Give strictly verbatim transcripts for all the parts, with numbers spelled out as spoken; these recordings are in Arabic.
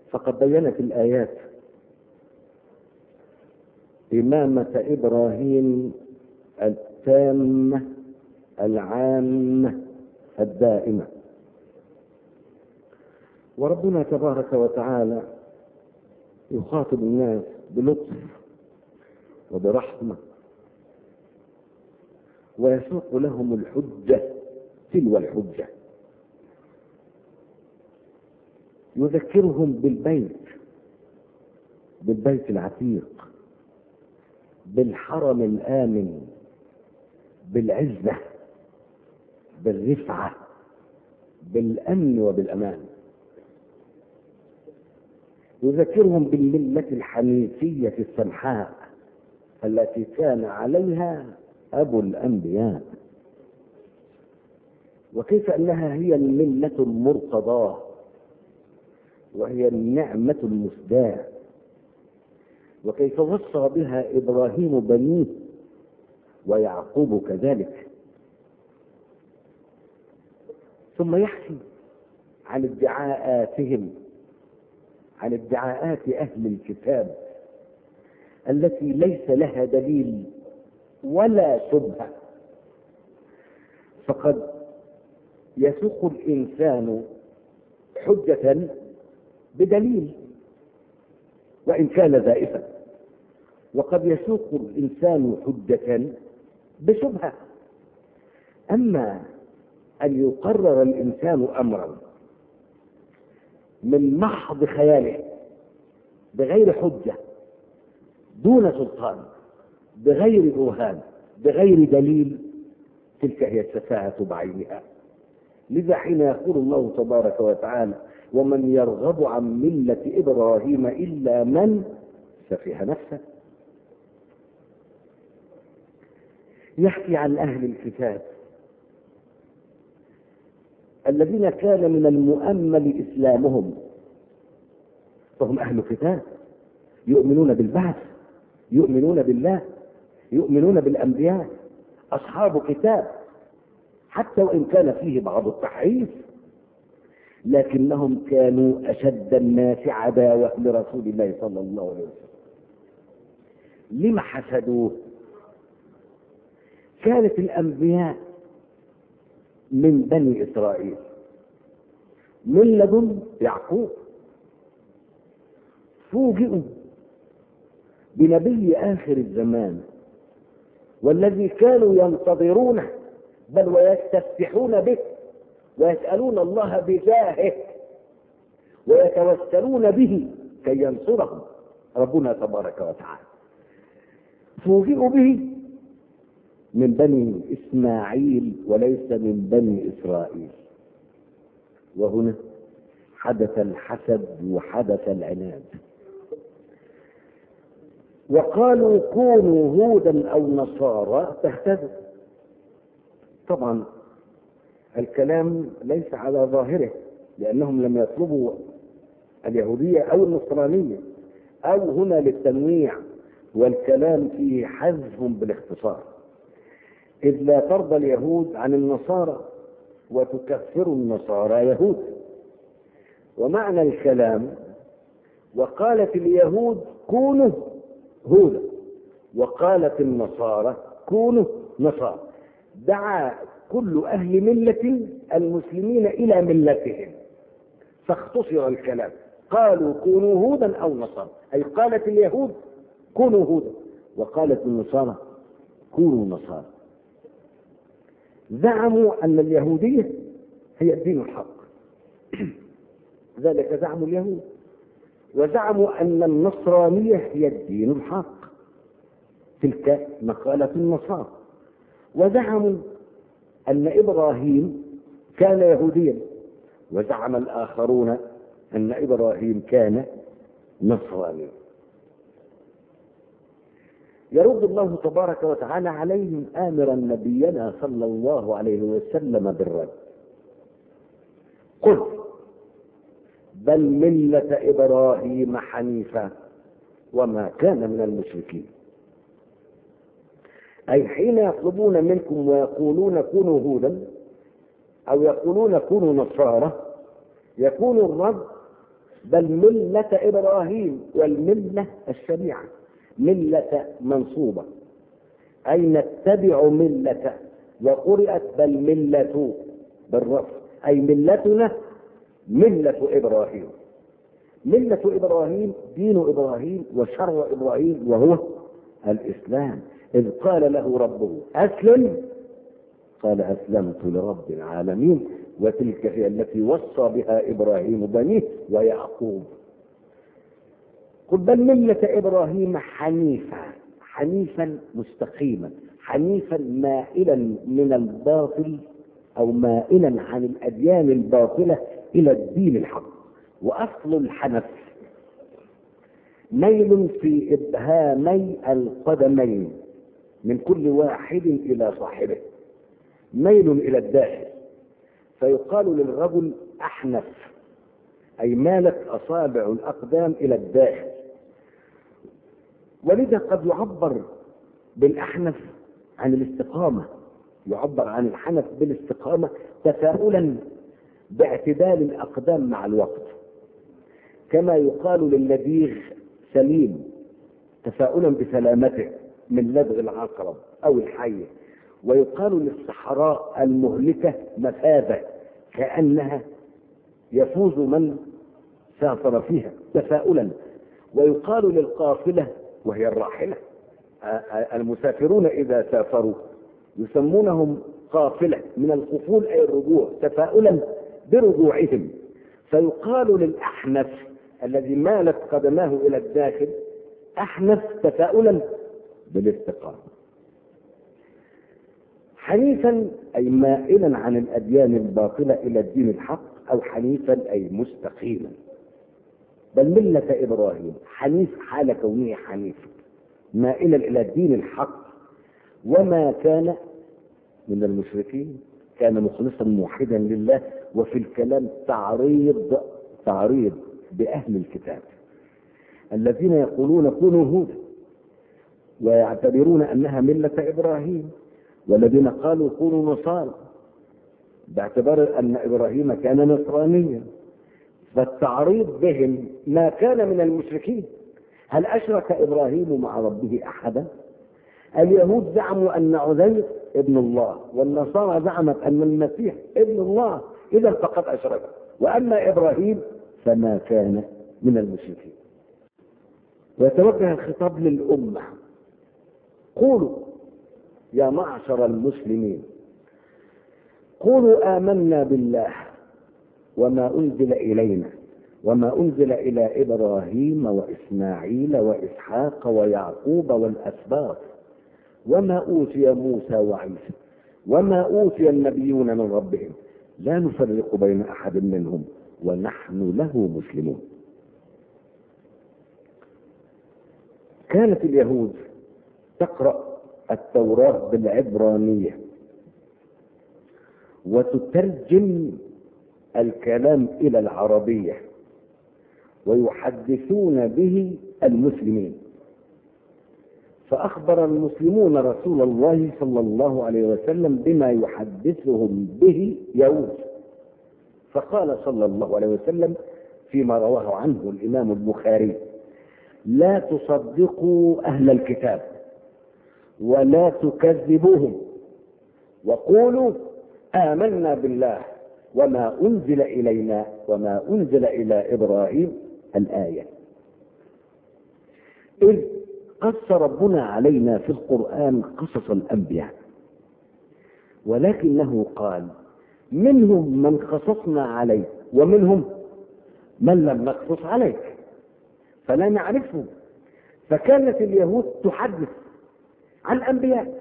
فقد بينت الآيات إمامة إبراهيم التامة العامة الدائمة. وربنا تبارك وتعالى يخاطب الناس بلطف وبرحمة، ويسوق لهم الحجة تلو الحجة، يذكرهم بالبيت بالبيت العتيق، بالحرم الآمن، بالعزة، بالرفعة، بالأمن وبالأمان. يذكرهم بالملة الحنيفية السمحاء التي كان عليها أبو الأنبياء، وكيف أنها هي الملة المرتضاة وهي النعمة المسداة، وكيف وصى بها إبراهيم بنيه ويعقوب كذلك. ثم يحكي عن ادعاءاتهم، عن ادعاءات أهل الكتاب التي ليس لها دليل ولا شبهة. فقد يسوق الإنسان حجة بدليل وإن كان زائفا، وقد يسوق الإنسان حجة بشبهة. أما أن يقرر الإنسان أمرا من محض خياله بغير حجة، دون سلطان، بغير برهان، بغير دليل، تلك هي السفاهة بعينها. لذا حين يقول الله تبارك وتعالى: ومن يرغب عن ملة إبراهيم إلا من سفه نفسه، يحكي عن أهل الكتاب الذين كان من المؤمل إسلامهم، فهم أهل كتاب يؤمنون بالبعث، يؤمنون بالله، يؤمنون بالأنبياء، أصحاب كتاب، حتى وإن كان فيه بعض التحريف، لكنهم كانوا أشد الناس عداوة لرسول الله صلى الله عليه وسلم. لما حسدوه؟ كانت الأنبياء من بني إسرائيل من لدن يعقوب، فوجئوا بنبي آخر الزمان والذي كانوا ينتظرونه، بل ويستفتحون به ويسألون الله بجاهه ويتوسلون به كي ينصرهم ربنا تبارك وتعالى. فوجئوا به من بني إسماعيل وليس من بني إسرائيل، وهنا حدث الحسد وحدث العناد. وقالوا كونوا هودا أو نصارى تهتدوا. طبعا الكلام ليس على ظاهره، لأنهم لم يطلبوا اليهودية أو النصرانية، أو هنا للتنويع، والكلام فيه حذف بالاختصار، إذ لا ترضى اليهود عن النصارى وتكفر النصارى يهود. ومعنى الكلام: وقالت اليهود كونوا هودا، وقالت النصارى كونوا نصارى. دعا كل أهل ملة المسلمين إلى ملتهم، فاختصر الكلام، قالوا كونوا هودا أو نصارى، أي قالت اليهود كونوا هودا، وقالت النصارى كونوا نصارى. زعموا أن اليهودية هي الدين الحق، ذلك زعم اليهود. وزعموا أن النصرانية هي الدين الحق، تلك مقالة النصارى. وزعموا أن إبراهيم كان يهوديا، وزعم الآخرون أن إبراهيم كان نصرانيا. يرد الله تبارك وتعالى عليهم آمرا نبينا صلى الله عليه وسلم بالرد: قل بل ملة إبراهيم حنيفا وما كان من المشركين. أي حين يطلبون منكم ويقولون كونوا هودا أو يقولون كونوا نصارى، يكون الرد بل ملة إبراهيم، والملة الشريعة، ملة منصوبة أي نتبع ملة، وقرأت بل ملة بالرفع أي ملتنا ملة إبراهيم. ملة إبراهيم دين إبراهيم وشرع إبراهيم وهو الإسلام. إذ قال له ربه أسلم قال أسلمت لرب العالمين، وتلك هي التي وصى بها إبراهيم بنيه ويعقوب. قل بل ملة إبراهيم حنيفا، حنيفا مستقيما، حنيفا مائلا من الباطل أو مائلا عن الأديان الباطلة إلى الدين الحق. وأصل الحنف ميل في إبهامي القدمين من كل واحد إلى صاحبه، ميل إلى الداخل، فيقال للرجل أحنف أي مالت أصابع الأقدام إلى الداخل. ولذا قد يعبر بالأحنف عن الاستقامة، يعبر عن الحنف بالاستقامة تفاؤلا باعتدال الأقدام مع الوقت، كما يقال للنبيغ سليم تفاؤلا بسلامته من لدغ العقرب أو الحية، ويقال للصحراء المهلكة مفازة كأنها يفوز من سافر فيها تفاؤلا. ويقال للقافلة وهي الراحلة، المسافرون إذا سافروا يسمونهم قافلة من القفول أي الرجوع تفاؤلا برجوعهم. فيقال للأحنف الذي مالت قدماه إلى الداخل أحنف تفاؤلا بالاستقامة. حنيفا أي مائلا عن الأديان الباطلة إلى الدين الحق، أو حنيفا أي مستقيما. بل ملة إبراهيم حنيف حال كونه حنيفا مائلا إلى الدين الحق، وما كان من المشركين، كان مخلصا موحدا لله. وفي الكلام تعريض تعريض بأهل الكتاب الذين يقولون كونوا هودا ويعتبرون أنها ملة إبراهيم، والذين قالوا كونوا نصارى باعتبار أن إبراهيم كان نصرانيا. فالتعريض بهم ما كان من المشركين. هل أشرك إبراهيم مع ربه أحدا؟ اليهود زعموا أن عزير ابن الله، والنصارى زعمت أن المسيح ابن الله، إذا فقد أشرك. وأما إبراهيم فما كان من المشركين. ويتوجه الخطاب للأمة: قولوا يا معشر المسلمين، قولوا آمنا بالله وما أنزل إلينا وما أنزل إلى إبراهيم وإسماعيل وإسحاق ويعقوب والأسباط وما أوتي موسى وعيسى وما أوتي النبيون من ربهم لا نفرق بين أحد منهم ونحن له مسلمون. كانت اليهود تقرأ التوراة بالعبرانية وتترجم الكلام إلى العربية ويحدثون به المسلمين. فأخبر المسلمون رسول الله صلى الله عليه وسلم بما يحدثهم به يهود، فقال صلى الله عليه وسلم فيما رواه عنه الإمام البخاري: لا تصدقوا أهل الكتاب ولا تكذبوهم، وقولوا آمنا بالله وما أنزل إلينا وما أنزل إلى إبراهيم. الآية. إذ قص ربنا علينا في القرآن قصص الأنبياء، ولكنه قال: منهم من قصصنا عليك ومنهم من لم نقصص عليك، فلا نعرفهم. فكانت اليهود تحدث عن أنبياء،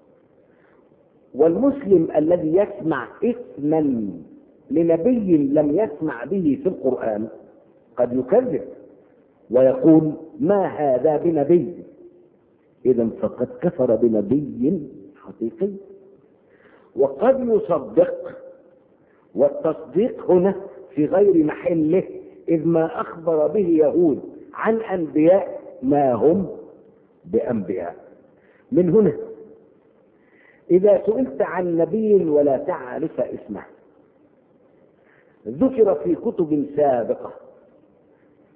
والمسلم الذي يسمع اسما لنبي لم يسمع به في القرآن قد يكذب ويقول: ما هذا بنبي، إذا فقد كفر بنبي حقيقي. وقد يصدق، والتصديق هنا في غير محله، إذ ما أخبر به يهود عن أنبياء ما هم بأنبياء. من هنا إذا سئلت عن نبي ولا تعرف اسمه ذكر في كتب سابقة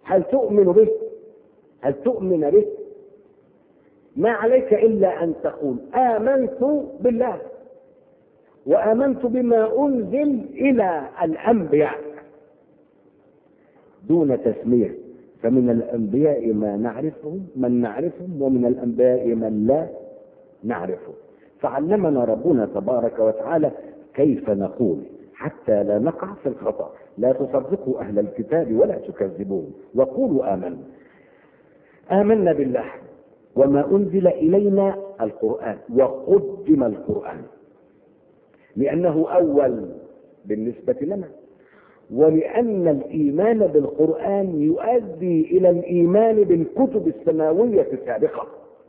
هل تؤمن به؟ هل تؤمن به؟ ما عليك إلا أن تقول آمنت بالله وآمنت بما أنزل إلى الأنبياء دون تسمية. فمن الأنبياء ما نعرفهم من نعرفهم ومن الأنبياء من لا نعرفه. فعلمنا ربنا تبارك وتعالى كيف نقول حتى لا نقع في الخطأ. لا تصدقوا أهل الكتاب ولا تكذبون وقولوا آمنا. آمنا بالله وما أنزل إلينا القرآن، وقدم القرآن لأنه أول بالنسبة لنا، ولأن الإيمان بالقرآن يؤدي إلى الإيمان بالكتب السماوية السابقة،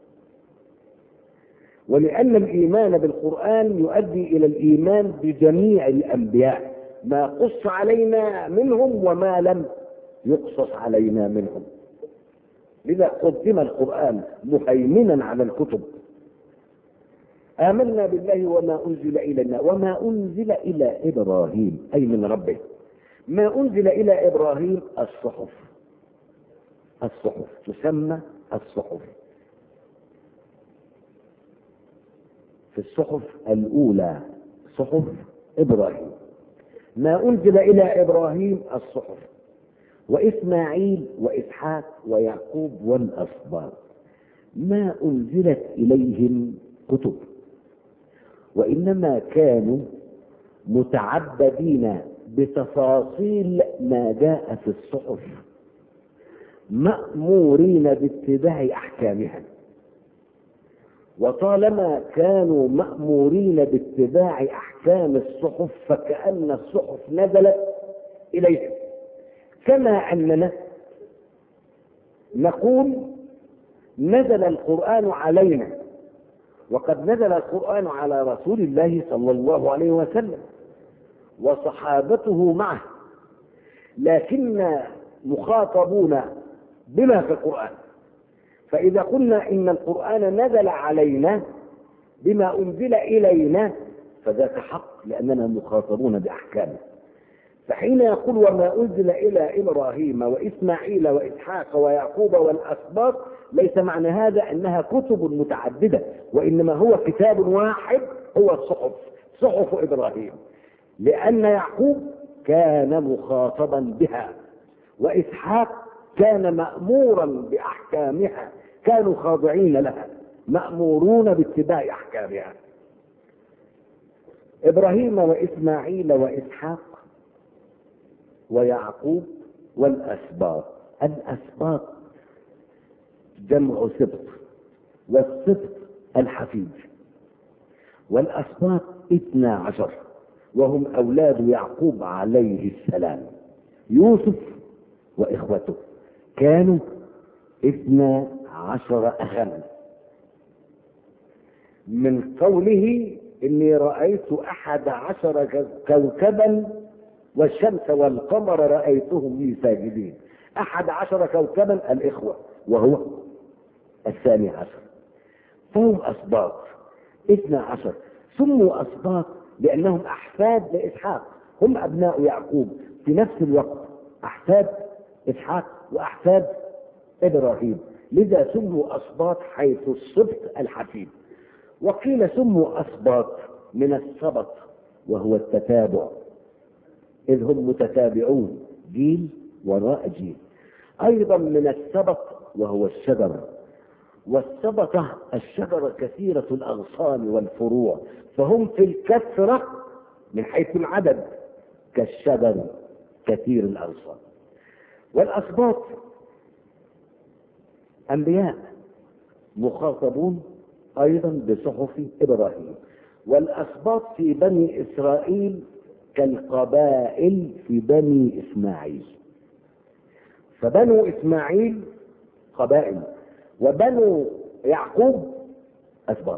ولأن الإيمان بالقرآن يؤدي إلى الإيمان بجميع الأنبياء ما قص علينا منهم وما لم يقصص علينا منهم. لذا قدم القرآن مهيمنا على الكتب. آمنا بالله وما أنزل إلينا وما أنزل إلى إبراهيم أي من ربه. ما أنزل إلى إبراهيم الصحف، الصحف تسمى الصحف. في الصحف الأولى صحف إبراهيم. ما أنزل إلى إبراهيم الصحف وإسماعيل وإسحاق ويعقوب والأسباط. ما أنزلت إليهم كتب، وإنما كانوا متعبدين بتفاصيل ما جاء في الصحف، مأمورين باتباع أحكامها. وطالما كانوا مأمورين باتباع أحكام الصحف فكأن الصحف نزلت إليهم، كما أننا نقول نزل القرآن علينا، وقد نزل القرآن على رسول الله صلى الله عليه وسلم وصحابته معه، لكن مخاطبون بما في القرآن. فإذا قلنا إن القرآن نزل علينا بما أنزل إلينا فذاك حق، لأننا مخاطبون بأحكامه. فحين يقول وما أنزل إلى إبراهيم وإسماعيل وإسحاق ويعقوب والأسباط، ليس معنى هذا أنها كتب متعددة، وإنما هو كتاب واحد هو الصحف، صحف إبراهيم، لأن يعقوب كان مخاطبا بها، وإسحاق كان مأمورا بأحكامها، كانوا خاضعين لها مأمورون باتباع أحكامها. إبراهيم وإسماعيل وإسحاق ويعقوب والأسباط. الأسباط جمع سبط، والسبط الحفيد، والأسباط اثنا عشر وهم أولاد يعقوب عليه السلام. يوسف وإخوته كانوا اثنا عشر أخا، من قوله إني رأيت أحد عشر كوكبا والشمس والقمر رأيتهم لي ساجدين. أحد عشر كوكبا الإخوة وهو الثاني عشر، فهم أسباط اثنا عشر. سموا أسباط لأنهم أحفاد لإسحاق، هم أبناء يعقوب في نفس الوقت، أحفاد إسحاق وأحفاد إبراهيم، لذا سموا أسباط حيث السبط الحفيد. وقيل سموا أسباط من السبط وهو التتابع، إذ هم متتابعون جيل وراء جيل. أيضا من السبط وهو الشجر، والسبطة الشجرة كثيرة الأغصان والفروع، فهم في الكثرة من حيث العدد كالشجر كثير الأغصان. والأسباط أنبياء مخاطبون أيضا بصحف إبراهيم. والأسباط في بني إسرائيل كالقبائل في بني إسماعيل، فبنو إسماعيل قبائل وبنو يعقوب أسباط.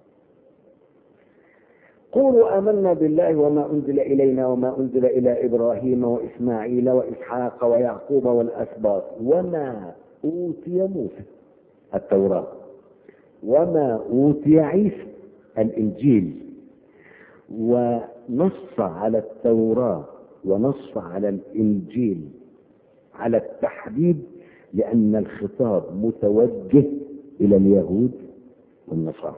قولوا آمنا بالله وما أنزل إلينا وما أنزل إلى إبراهيم وإسماعيل وإسحاق ويعقوب والأسباط وما أوتي موسى التوراة وما أوتي عيسى الإنجيل. ونص على التوراة ونص على الإنجيل على التحديد لأن الخطاب متوجه إلى اليهود والنصارى.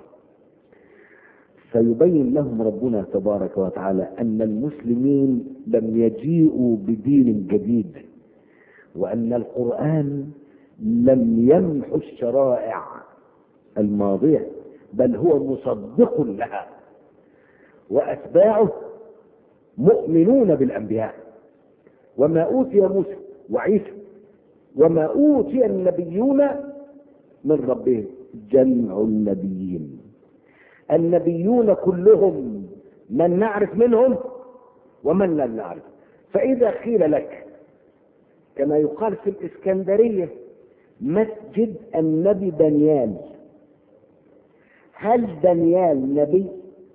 فيبين لهم ربنا تبارك وتعالى أن المسلمين لم يجيئوا بدين جديد، وأن القرآن لم يمحو الشرائع الماضية، بل هو مصدق لها، وأتباعه مؤمنون بالأنبياء. وما أوتي موسى وعيسى وما أوتي النبيون من ربهم، جمع النبيين، النبيون كلهم من نعرف منهم ومن لم نعرف. فإذا قيل لك كما يقال في الإسكندرية مسجد النبي دانيال، هل دانيال نبي؟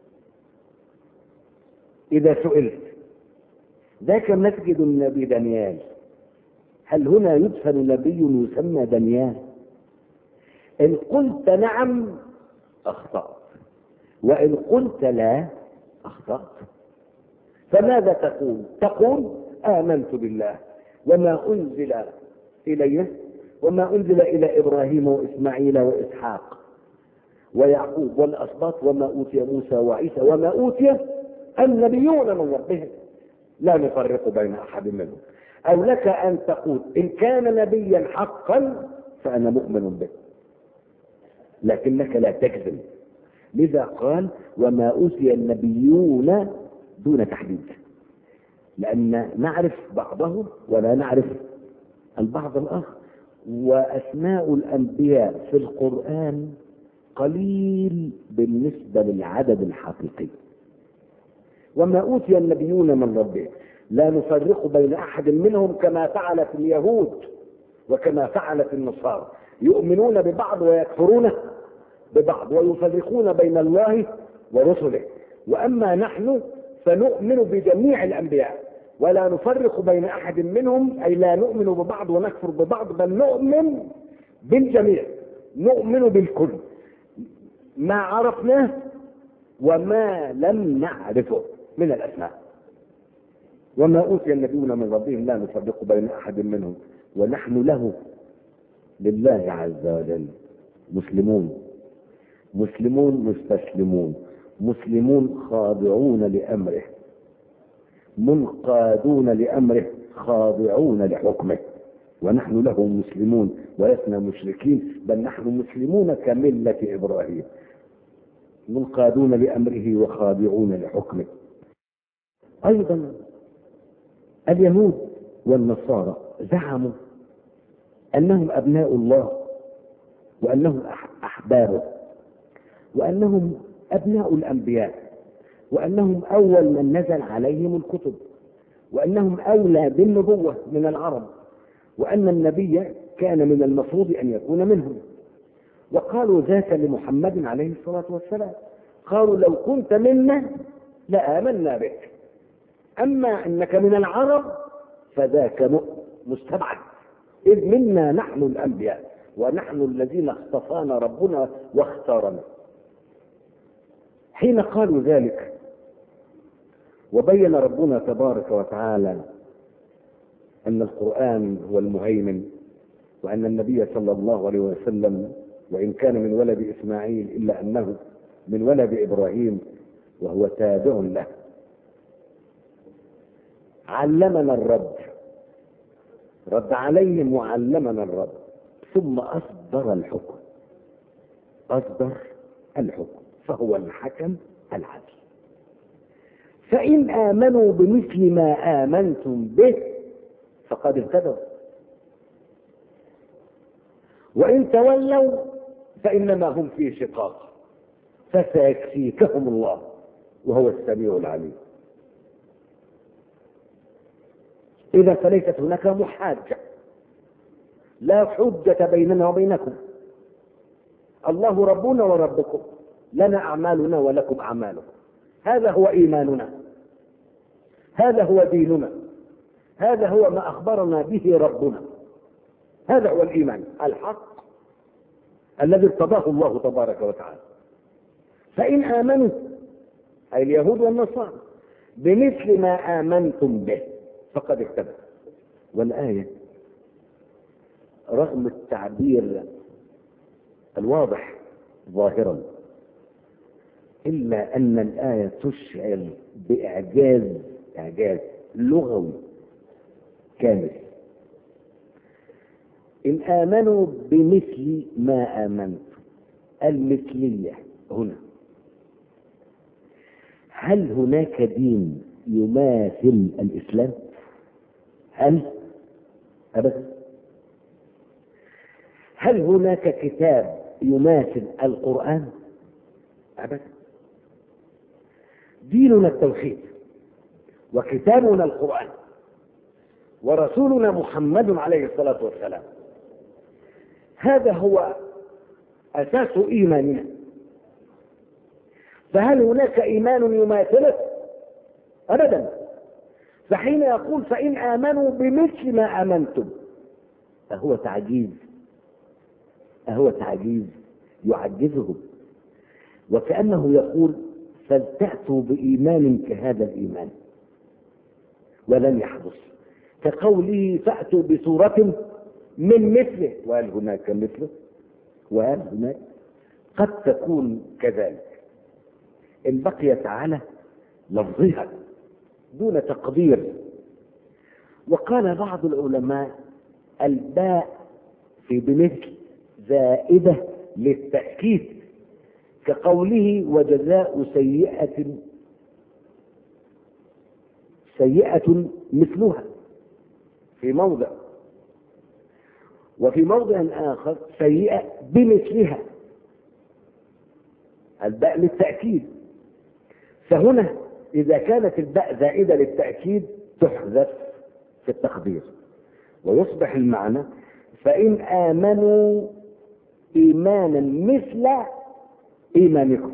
إذا سئلت ذاك مسجد النبي دانيال، هل هنا يدفن نبي يسمى دانيال؟ إن قلت نعم أخطأت، وإن قلت لا أخطأت. فماذا تقول؟ تقول آمنت بالله وما أنزل إليه وما أنزل إلى إبراهيم وإسماعيل وإسحاق ويعقوب والأسباط وما أوتي موسى وعيسى وما أوتي النبيون من ربهم لا نفرق بين أحد منهم. أو لك أن تقول إن كان نبيا حقا فأنا مؤمن به، لكنك لا تكذب. لذا قال وما أوتي النبيون دون تحديد، لأن نعرف بعضهم ولا نعرف البعض الآخر. وأسماء الأنبياء في القرآن قليل بالنسبة للعدد الحقيقي. وما أوتي النبيون من ربهم لا نفرق بين أحد منهم كما فعلت اليهود وكما فعلت النصارى، يؤمنون ببعض ويكفرون ببعض ويفرقون بين الله ورسله. وأما نحن فنؤمن بجميع الأنبياء ولا نفرق بين أحد منهم، أي لا نؤمن ببعض ونكفر ببعض، بل نؤمن بالجميع، نؤمن بالكل، ما عرفناه وما لم نعرفه من الأسماء. وما أوتي النبيون من ربهم لا نفرق بين أحد منهم ونحن له لله عز وجل مسلمون، مسلمون مستسلمون، مسلمون خاضعون لأمره، منقادون لأمره، خاضعون لحكمه. ونحن له مسلمون ولسنا مشركين، بل نحن مسلمون كملة إبراهيم، منقادون لأمره وخاضعون لحكمه. أيضا اليهود والنصارى زعموا أنهم أبناء الله وأنهم أحبابه وأنهم أبناء الأنبياء وأنهم أول من نزل عليهم الكتب وأنهم أولى بالنبوة من العرب وأن النبي كان من المفروض أن يكون منهم. وقالوا ذاك لمحمد عليه الصلاة والسلام، قالوا لو كنت منا لآمنا بك، أما أنك من العرب فذاك مستبعد، إذ منا نحن الأنبياء ونحن الذين اصطفانا ربنا واختارنا. حين قالوا ذلك وبين ربنا تبارك وتعالى أن القرآن هو المهيمن وأن النبي صلى الله عليه وسلم وإن كان من ولد إسماعيل إلا أنه من ولد إبراهيم وهو تابع له، علمنا الرد، رد عليهم وعلمنا الرد، ثم أصدر الحكم، أصدر الحكم فهو الحكم العدل. فإن آمنوا بمثل ما آمنتم به فقد اهتدوا، وإن تولوا فإنما هم في شقاق، فسيكفيكهم الله وهو السميع العليم. إذا فليست هناك محاجة، لا حجة بيننا وبينكم، الله ربنا وربكم، لنا أعمالنا ولكم أعمالكم، هذا هو إيماننا، هذا هو ديننا، هذا هو ما أخبرنا به ربنا، هذا هو الإيمان الحق الذي ارتضاه الله تبارك وتعالى. فإن آمنوا أي اليهود والنصارى بمثل ما آمنتم به فقد اهتدوا. والآية رغم التعبير الواضح ظاهرا، إلا أن الآية تشعر بإعجاز إعجاز لغوي كامل. إن آمنوا بمثل ما آمنت، المثلية هنا، هل هناك دين يماثل الإسلام؟ هل؟ أبدا. هل هناك كتاب يماثل القرآن؟ أبدا. ديننا التوحيد، وكتابنا القرآن، ورسولنا محمد عليه الصلاة والسلام، هذا هو أساس إيماننا. فهل هناك إيمان يماثله؟ أبدا. فحين يقول فإن آمنوا بمثل ما آمنتم، أهو تعجيز أهو تعجيز يعجزهم، وكأنه يقول فلتأتوا بإيمان كهذا الإيمان، ولن يحدث. كقوله فأتوا بسورة من مثله، وهل هناك مثله؟ وهل هناك؟ قد تكون كذلك إن بقيت على لفظها دون تقدير. وقال بعض العلماء الباء في بمثل زائدة للتأكيد، كقوله وجزاء سيئة سيئة مثلها في موضع، وفي موضع آخر سيئة بمثلها، الباء للتأكيد. فهنا إذا كانت الباء زائدة للتأكيد تحذف في التقدير، ويصبح المعنى فإن آمنوا إيمانا مثل إيمانكم.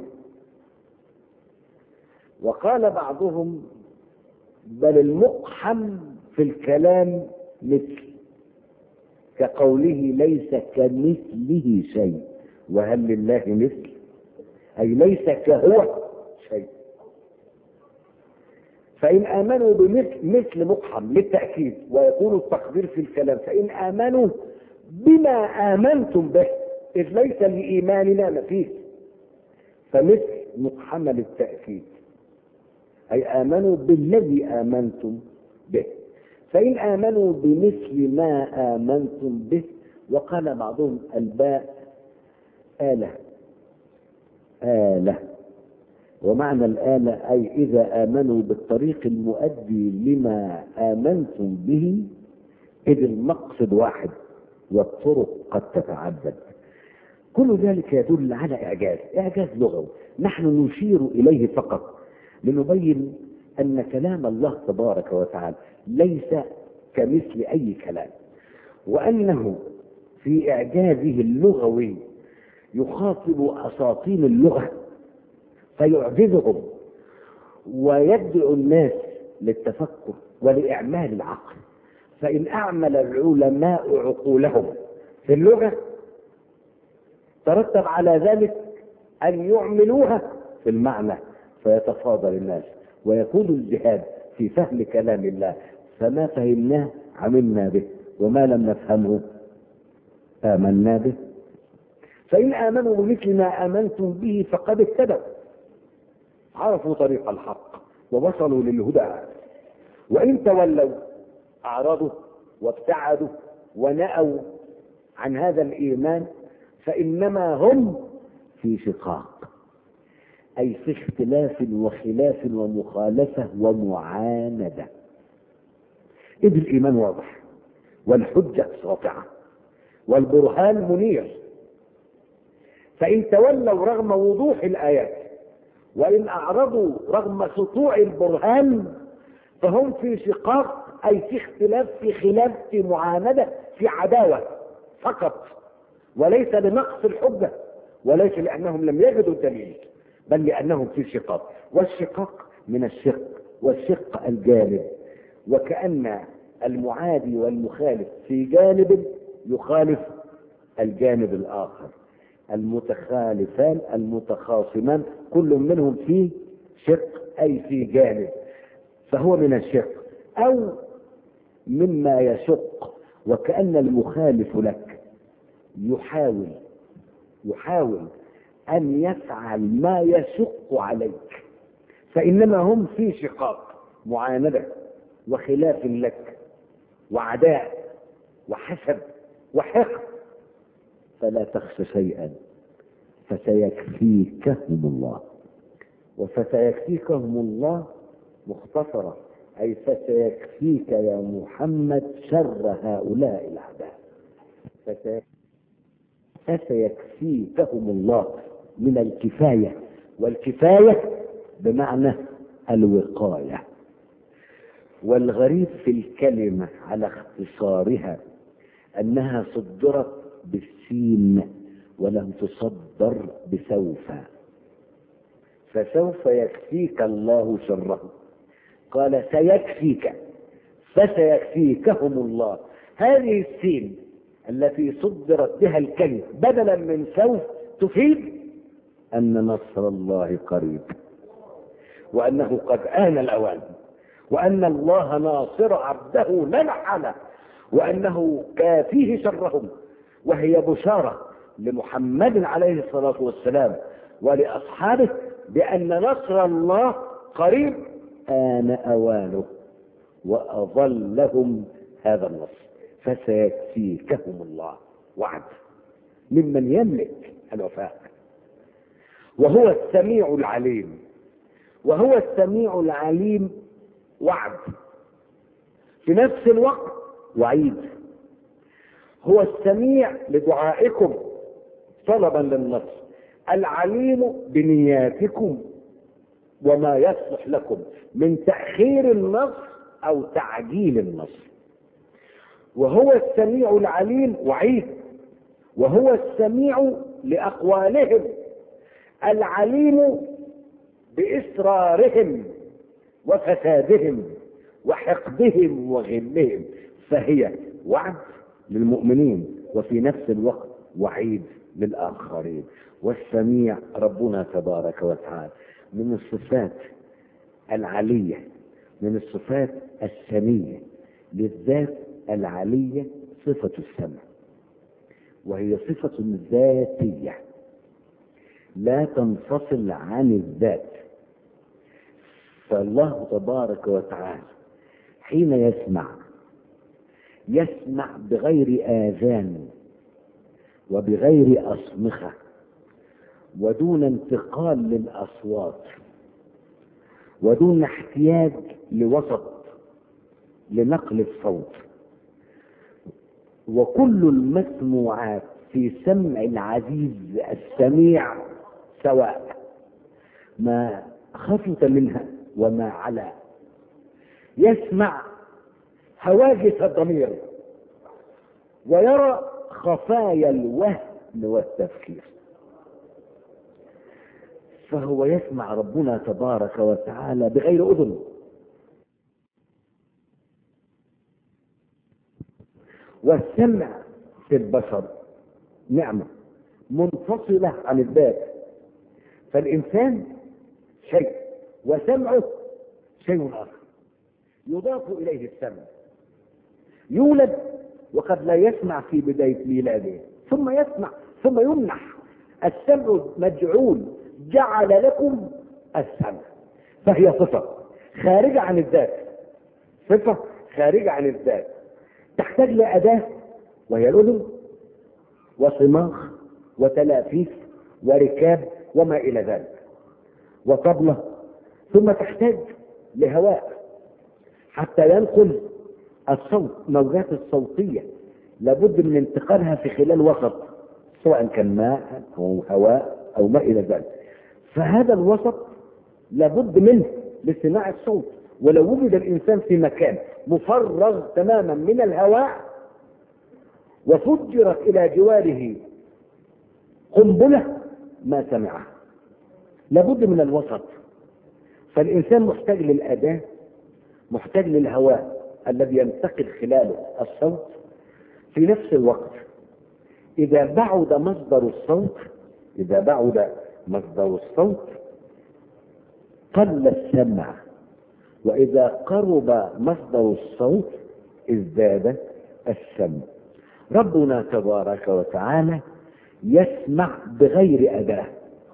وقال بعضهم بل المقحم في الكلام مثل، كقوله ليس كمثله شيء، وهل لله مثل؟ أي ليس كهو شيء. فإن آمنوا بمثل مثل مقحم للتأكيد، ويكون التقدير في الكلام فإن آمنوا بما آمنتم به، إذ ليس لإيماننا مثيل، فمثل مقحمة للتأكيد، أي آمنوا بالذي آمنتم به. فإن آمنوا بمثل ما آمنتم به. وقال بعضهم الباء آلة آلة، ومعنى الآلة أي إذا آمنوا بالطريق المؤدي لما آمنتم به، إذ المقصد واحد والطرق قد تتعدد. كل ذلك يدل على إعجاز إعجاز لغوي نحن نشير إليه فقط لنبين أن كلام الله تبارك وتعالى ليس كمثل أي كلام، وأنه في إعجازه اللغوي يخاطب أساطين اللغة فيعجزهم ويدعو الناس للتفكر ولإعمال العقل. فإن أعمل العلماء عقولهم في اللغة ترتب على ذلك أن يعملوها في المعنى، فيتفاضل الناس ويكون الجهاد في فهم كلام الله. فما فهمناه عملنا به، وما لم نفهمه آمنا به. فإن آمنوا بمثل ما آمنتم به فقد اهتدوا، عرفوا طريق الحق ووصلوا للهدى. وإن تولوا أعرضوا وابتعدوا ونأوا عن هذا الإيمان فإنما هم في شقاق، أي في اختلاف وخلاف ومخالفة ومعاندة، إذ الإيمان واضح والحجة ساطعة والبرهان منير. فإن تولوا رغم وضوح الآيات وإن أعرضوا رغم سطوع البرهان فهم في شقاق، أي في اختلاف في خلاف في معاندة في عداوة فقط، وليس لنقص الحجة وليس لأنهم لم يجدوا الدليل، بل لأنهم في شقاق. والشقاق من الشق، والشق الجانب، وكأن المعادي والمخالف في جانب يخالف الجانب الآخر، المتخالفان المتخاصمان كل منهم في شق أي في جانب، فهو من الشق أو مما يشق وكأن المخالف لك يحاول يحاول أن يفعل ما يشق عليك، فإنما هم في شقاق، معاندة وخلاف لك وعداء وحسد وحقد. فلا تخش شيئا فسيكفيكهم الله. وفسيكفيكهم الله مختصرة، أي فسيكفيك يا محمد شر هؤلاء الأعداء. فسيكفيكهم الله من الكفاية، والكفاية بمعنى الوقاية. والغريب في الكلمة على اختصارها أنها صدرت بالسين ولم تصدر بسوف. فسوف يكفيك الله شره، قال سيكفيك فسيكفيكهم الله. هذه السين التي صدرت بها الكلمة بدلا من سوف تفيد أن نصر الله قريب، وأنه قد آن الأوان، وأن الله ناصر عبده لا محالة، وأنه كافيه شرهم. وهي بشارة لمحمد عليه الصلاة والسلام ولأصحابه بأن نصر الله قريب، آن أوانه وأظلهم هذا النصر. فسيكفيكهم الله، وعد ممن يملك الوفاء، وهو السميع العليم. وهو السميع العليم وعد في نفس الوقت وعيد. هو السميع لدعائكم طلبا للنصر، العليم بنياتكم وما يصلح لكم من تأخير النصر أو تعجيل النصر. وهو السميع العليم وعيد. وهو السميع لأقوالهم، العليم بإسرارهم وفسادهم وحقدهم وغلهم. فهي وعد للمؤمنين وفي نفس الوقت وعيد للآخرين. والسميع ربنا تبارك وتعالى من الصفات العلية، من الصفات السمية للذات العلية صفة السمع، وهي صفة ذاتية لا تنفصل عن الذات. فالله تبارك وتعالى حين يسمع يسمع بغير آذان وبغير أصمخة ودون انتقال للأصوات ودون احتياج لوسط لنقل الصوت. وكل المسموعات في سمع العزيز السميع سواء، ما خفت منها وما علا. يسمع هواجس الضمير ويرى خفايا الوهم والتفكير. فهو يسمع ربنا تبارك وتعالى بغير أذن، والسمع في البشر نعمة منفصلة عن الذات. فالإنسان شيء وسمعه شيء آخر يضاف إليه السمع. يولد وقد لا يسمع في بداية ميلاده، ثم يسمع ثم يمنح. السمع مجعول، جعل لكم السمع. فهي صفة خارجة عن الذات، صفة خارجة عن الذات تحتاج لأداة وهي الأذن وصماخ وتلافيف وركاب وما إلى ذلك وطبلة، ثم تحتاج لهواء حتى ينقل الصوت. موجات الصوتية لابد من انتقالها في خلال وسط، سواء كان ماء أو هواء أو ما إلى ذلك. فهذا الوسط لابد منه لسماع الصوت. ولو وجد الإنسان في مكان مفرغ تماما من الهواء وفجرت إلى جواره قنبلة ما سمعه. لابد من الوسط. فالإنسان محتاج للأداة، محتاج للهواء الذي ينتقل خلاله الصوت. في نفس الوقت إذا بعد مصدر الصوت إذا بعد مصدر الصوت قل السمع، وإذا قرب مصدر الصوت ازداد السمع. ربنا تبارك وتعالى يسمع بغير أداة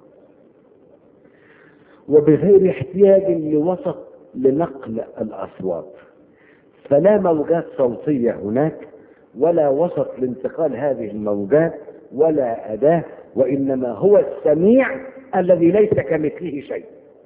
وبغير احتياج لوسط لنقل الأصوات، فلا موجات صوتية هناك ولا وسط لانتقال هذه الموجات ولا أداة، وإنما هو السميع الذي ليس كمثله شيء.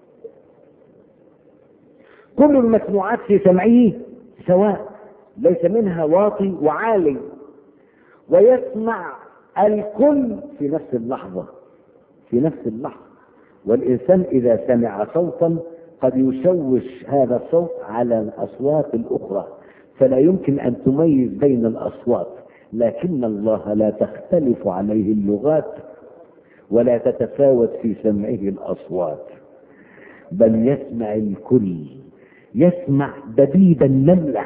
كل المسموعات في سمعه سواء، ليس منها واطي وعالي، ويسمع الكل في نفس اللحظة في نفس اللحظة. والإنسان إذا سمع صوتا قد يشوش هذا الصوت على الأصوات الأخرى، فلا يمكن أن تميز بين الأصوات، لكن الله لا تختلف عليه اللغات ولا تتفاوت في سمعه الأصوات، بل يسمع الكل. يسمع دبيب النملة،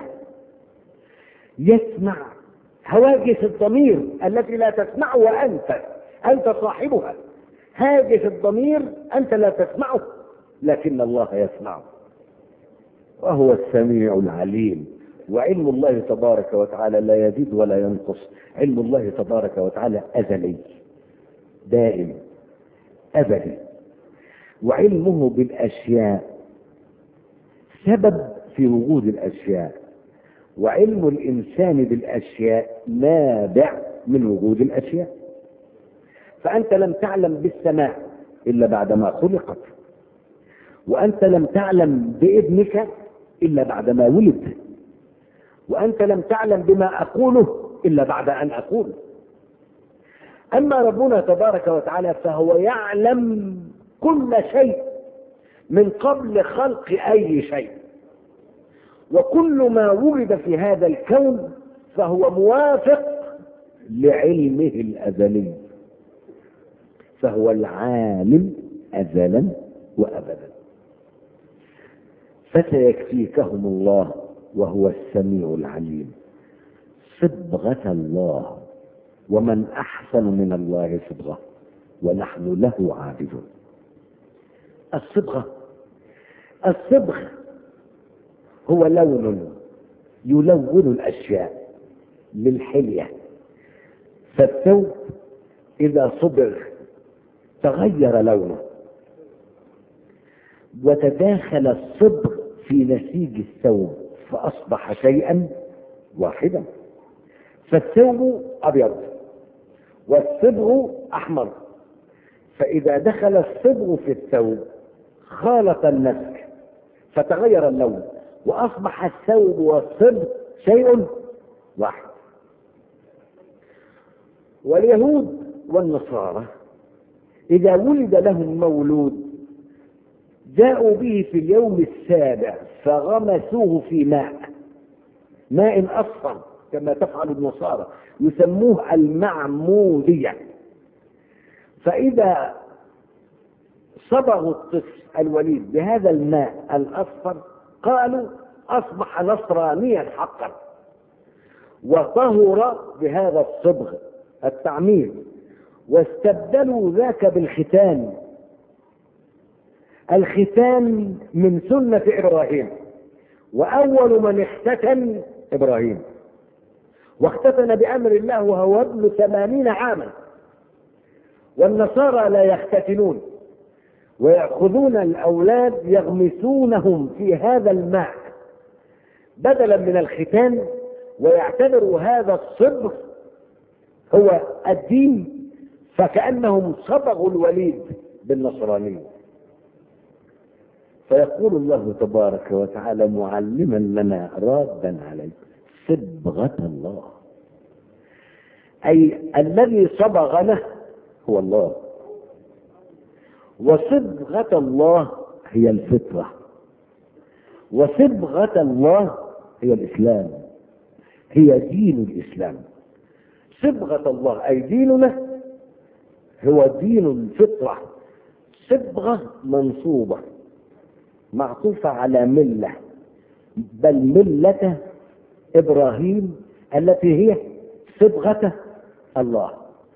يسمع هواجس الضمير التي لا تسمعها أنت أنت صاحبها. هاجس الضمير أنت لا تسمعه، لكن الله يسمعه، وهو السميع العليم. وعلم الله تبارك وتعالى لا يزيد ولا ينقص. علم الله تبارك وتعالى أزلي دائم أبدي، وعلمه بالأشياء سبب في وجود الأشياء، وعلم الإنسان بالأشياء نابع من وجود الأشياء. فأنت لم تعلم بالسماء إلا بعدما خلقت، وأنت لم تعلم بابنك إلا بعدما ولد، وأنت لم تعلم بما أقوله إلا بعد أن أقوله. أما ربنا تبارك وتعالى فهو يعلم كل شيء من قبل خلق أي شيء، وكل ما وجد في هذا الكون فهو موافق لعلمه الأزلي، فهو العالم أزلا وأبدا. فسيكفيكهم الله وهو السميع العليم. صبغة الله، ومن أحسن من الله صبغة، ونحن له عابدون. الصبغة الصبغ هو لون يلون الأشياء للحلية، فالثوب إذا صبغ تغير لونه، وتداخل الصبغ في نسيج الثوب فأصبح شيئا واحدا. فالثوب أبيض والصبغ أحمر، فإذا دخل الصبغ في الثوب خالط النسك فتغير اللون، وأصبح الثوب والصبغ شيء واحد. واليهود والنصارى إذا ولد لهم مولود جاءوا به في اليوم السابع فغمسوه في ماء ماء أصفر كما تفعل النصارى، يسموه المعمودية. فإذا صبغوا الطفل الوليد بهذا الماء الأصفر قالوا أصبح نصرانيا حقا، وطهر بهذا الصبغ التعميم، واستبدلوا ذاك بالختان. الختان من سنة إبراهيم، وأول من اختتن إبراهيم، واختتن بأمر الله وهو ابن ثمانين عاما. والنصارى لا يختتنون، ويأخذون الأولاد يغمسونهم في هذا الماء بدلا من الختان، ويعتبروا هذا الصبغ هو الدين، فكأنهم صبغوا الوليد بالنصرانية. فيقول الله تبارك وتعالى معلما لنا رادا عليه: صبغة الله، أي الذي صبغنا هو الله، وصبغة الله هي الفطرة، وصبغة الله هي الإسلام، هي دين الإسلام. صبغة الله أي ديننا هو دين الفطرة. صبغة منصوبة معطوفة على ملة، بل ملة إبراهيم التي هي صبغة الله.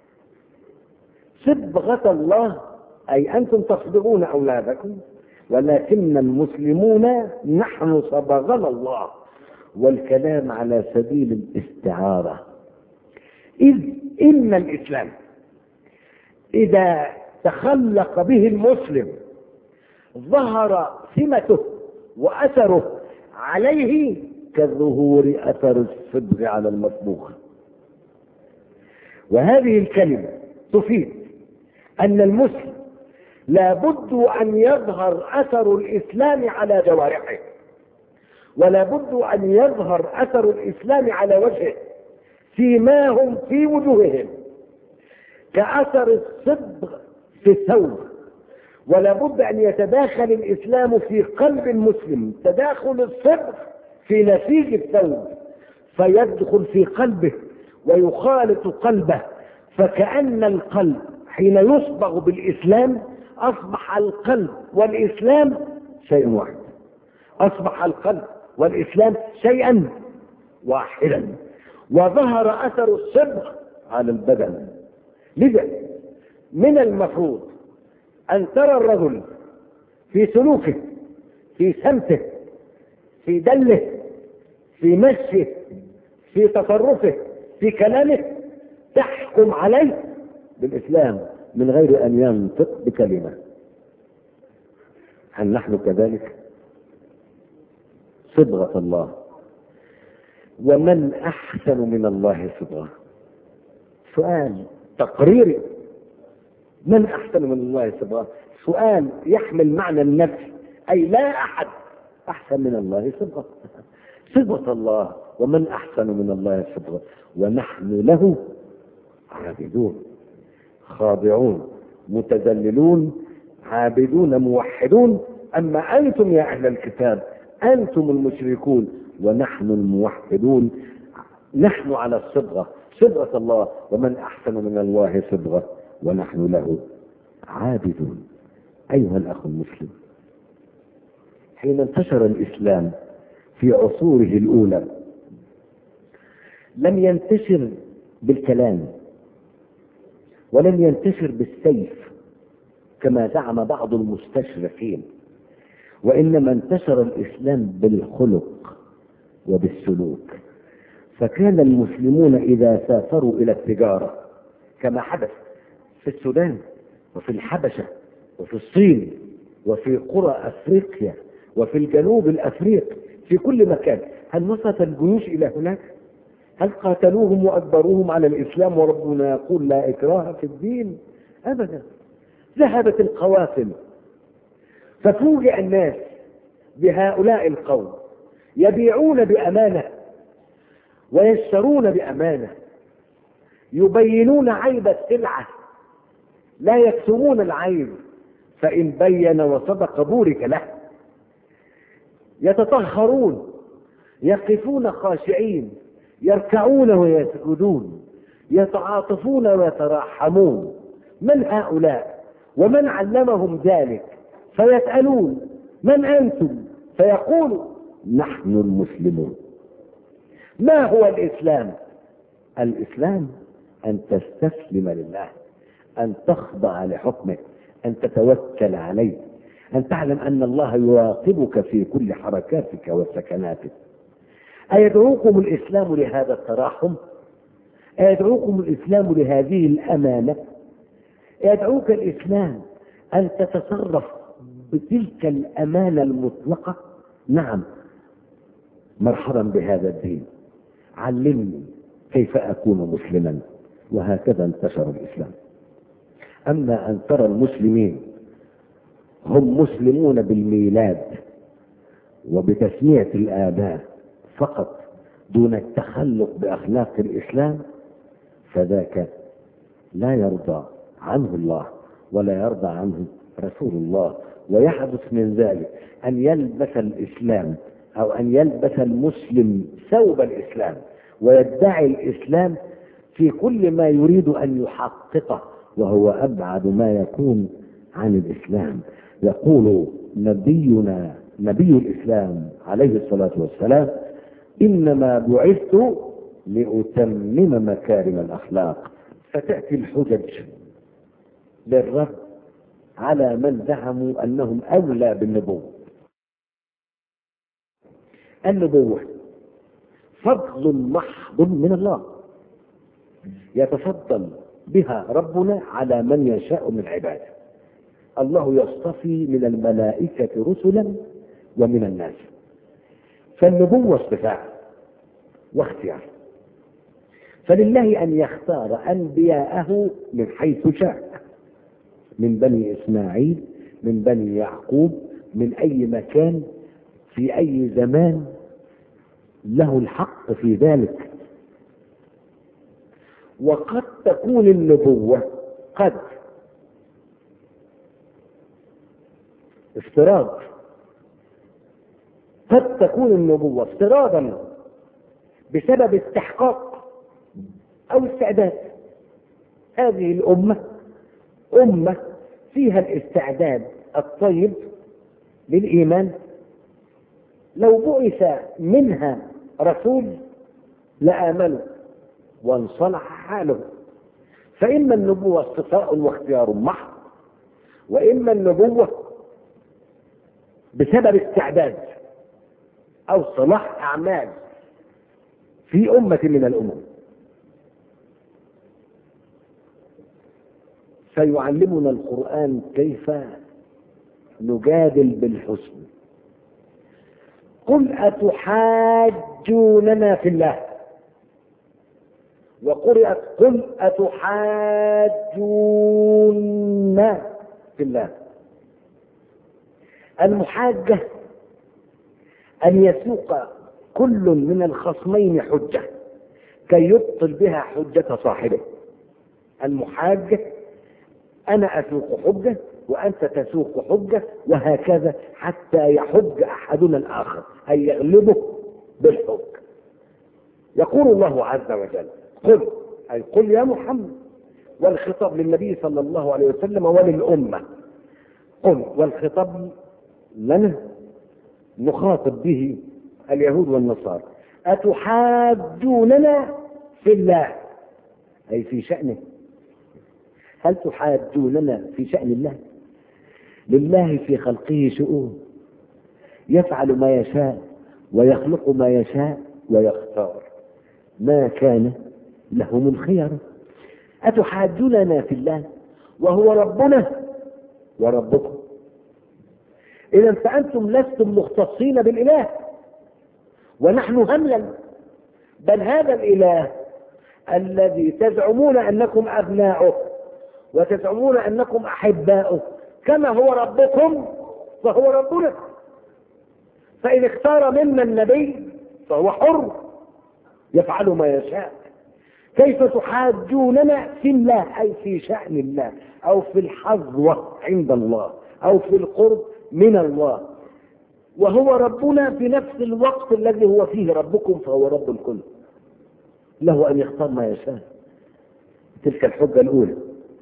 صبغة الله أي أنتم تصبغون أولادكم، ولكن المسلمون نحن صبغنا الله، والكلام على سبيل الاستعارة. إذ إن الإسلام إذا تخلق به المسلم ظهر سمته وأثره عليه كظهور أثر الصبغ على المصبوغ. وهذه الكلمة تفيد أن المسلم لا بد أن يظهر أثر الإسلام على جوارحه، ولا بد أن يظهر أثر الإسلام على وجهه فيما هم في وجوههم كأثر الصبغ في الثوب. ولا بد أن يتداخل الإسلام في قلب المسلم تداخل الصبغ في نسيج الثوب، فيدخل في قلبه ويخالط قلبه، فكأن القلب حين يصبغ بالإسلام أصبح القلب والإسلام شيء واحد، أصبح القلب والإسلام شيئا واحدا، وظهر أثر الصبغ على البدن. لذا من المفروض أن ترى الرجل في سلوكه، في سمته، في دله، في مشيه، في تصرفه، في كلامه، تحكم عليه بالإسلام من غير أن ينطق بكلمة. هل نحن كذلك؟ صبغة الله، ومن أحسن من الله صبغة؟ سؤال تقريري، من أحسن من الله صبغة؟ سؤال يحمل معنى النفي، أي لا أحد أحسن من الله صبغة. صبغة الله، ومن أحسن من الله صبغة، ونحن له عابدون خاضعون متذللون عابدون موحدون. أما أنتم يا أهل الكتاب أنتم المشركون ونحن الموحدون، نحن على الصبغة، صبغة الله، ومن أحسن من الله صبغة ونحن له عابدون. أيها الأخ المسلم، حين انتشر الإسلام في عصوره الأولى لم ينتشر بالكلام، ولم ينتشر بالسيف كما زعم بعض المستشرقين، وإنما انتشر الإسلام بالخلق وبالسلوك. فكان المسلمون إذا سافروا إلى التجارة كما حدث في السودان وفي الحبشة وفي الصين وفي قرى أفريقيا وفي الجنوب الأفريقي في كل مكان، هل وصلت الجيوش إلى هناك؟ هل قاتلوهم وأجبروهم على الإسلام وربنا يقول لا إكراه في الدين؟ أبدا. ذهبت القوافل ففوجئ الناس بهؤلاء القوم يبيعون بأمانة ويشترون بأمانة، يبينون عيب السلعة لا يكتمون العيب، فإن بين وصدق بورك له، يتطهرون، يقفون خاشعين، يركعون ويسجدون، يتعاطفون ويتراحمون. من هؤلاء ومن علمهم ذلك؟ فيسألون من أنتم؟ فيقولوا نحن المسلمون. ما هو الإسلام؟ الإسلام أن تستسلم لله، أن تخضع لحكمه، أن تتوكل عليه، أن تعلم أن الله يراقبك في كل حركاتك وسكناتك. أيدعوكم الإسلام لهذا التراحم؟ أيدعوكم الإسلام لهذه الأمانة؟ يدعوك الإسلام أن تتصرف بتلك الأمانة المطلقة؟ نعم، مرحبا بهذا الدين، علمني كيف أكون مسلما. وهكذا انتشر الإسلام. أما أن ترى المسلمين هم مسلمون بالميلاد وبتسمية الآباء فقط دون التخلق بأخلاق الإسلام، فذاك لا يرضى عنه الله ولا يرضى عنه رسول الله. ويحدث من ذلك أن يلبس الإسلام أو أن يلبس المسلم ثوب الإسلام ويدعي الإسلام في كل ما يريد أن يحققه، وهو أبعد ما يكون عن الإسلام. يقول نبينا نبي الإسلام عليه الصلاة والسلام: إنما بعثت لأتمم مكارم الأخلاق. فتأتي الحجج للرد على من زعموا أنهم أولى بالنبوة. النبوة فضل محض من الله يتفضل بها ربنا على من يشاء من عباده. الله يصطفي من الملائكة رسلا ومن الناس. فالنبوة اصطفاء واختيار، فلله أن يختار أنبياءه من حيث شاء، من بني إسماعيل، من بني يعقوب، من أي مكان في أي زمان، له الحق في ذلك. وقد تكون النبوة قد افتراض، قد تكون النبوة افتراضا بسبب استحقاق أو استعداد. هذه الأمة أمة فيها الاستعداد الطيب للإيمان، لو بعث منها رسول لآمنوا وانصلح حاله. فإما النبوة اصطفاء واختيار محض، وإما النبوة بسبب استعداد أو صلاح أعمال في أمة من الأمم. فيعلمنا القرآن كيف نجادل بالحسن. قل أتحاجوننا في الله، وقرأت قل أتحاجون في الله. المحاجة أن يسوق كل من الخصمين حجة كي يبطل بها حجة صاحبه. المحاجة أنا أسوق حجة وأنت تسوق حجة، وهكذا حتى يحج أحدنا الآخر، أي يغلبه بالحج. يقول الله عز وجل قل، أي قل يا محمد، والخطاب للنبي صلى الله عليه وسلم وللأمة. قل، والخطاب لنا نخاطب به اليهود والنصارى. أتحاجوننا في الله، أي في شأنه. هل تحاجوننا في شأن الله؟ لله في خلقه شؤون، يفعل ما يشاء ويخلق ما يشاء ويختار، ما كان لهم الخيار. أتحاجوننا في الله وهو ربنا وربكم. إذا فأنتم لستم مختصين بالإله ونحن هملا، بل هذا الإله الذي تزعمون أنكم أبناؤه وتزعمون أنكم أحباؤه كما هو ربكم فهو ربنا. فإن اختار منا النبي فهو حر يفعل ما يشاء. كيف تحاجوننا في الله، أي في شأن الله، أو في الحظوة عند الله، أو في القرب من الله، وهو ربنا في نفس الوقت الذي هو فيه ربكم، فهو رب الكل، له أن يختار ما يشاء. تلك الحجة الأولى.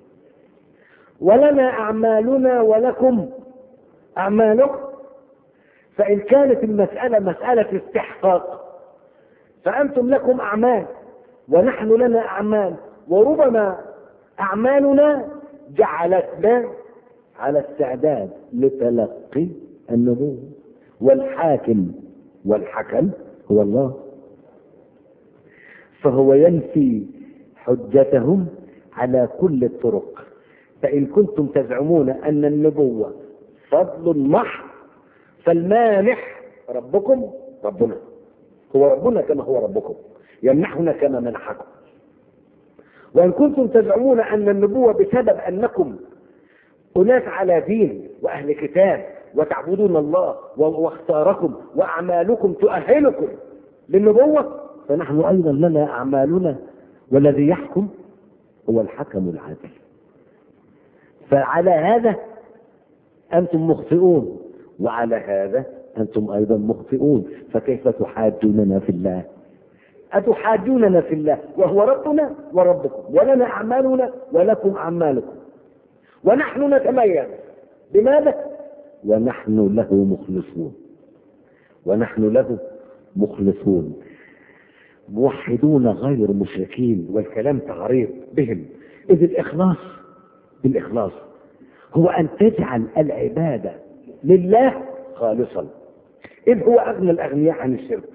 ولنا أعمالنا ولكم أعمالكم. فإن كانت المسألة مسألة استحقاق فأنتم لكم أعمال ونحن لنا أعمال، وربما أعمالنا جعلتنا على استعداد لتلقي النبوة، والحاكم والحكم هو الله، فهو ينفي حجتهم على كل الطرق. فإن كنتم تزعمون أن النبوة فضل محض فالمانح ربكم ربنا، هو ربنا كما هو ربكم، يمنحنا كما منحكم. وإن كنتم تزعمون أن النبوة بسبب أنكم أناس على دين وأهل كتاب وتعبدون الله واختاركم وأعمالكم تؤهلكم للنبوة، فنحن أيضا لنا أعمالنا، والذي يحكم هو الحكم العادل. فعلى هذا أنتم مخطئون، وعلى هذا أنتم أيضا مخطئون. فكيف تحاجوننا في الله؟ أتحاجوننا في الله وهو ربنا وربكم، ولنا أعمالنا ولكم أعمالكم، ونحن نتميز بماذا؟ ونحن له مخلصون، ونحن له مخلصون موحدون غير مشركين. والكلام تعريض بهم، إذ الإخلاص بالإخلاص هو أن تجعل العبادة لله خالصا، إذ هو أغنى الأغنياء عن الشرك.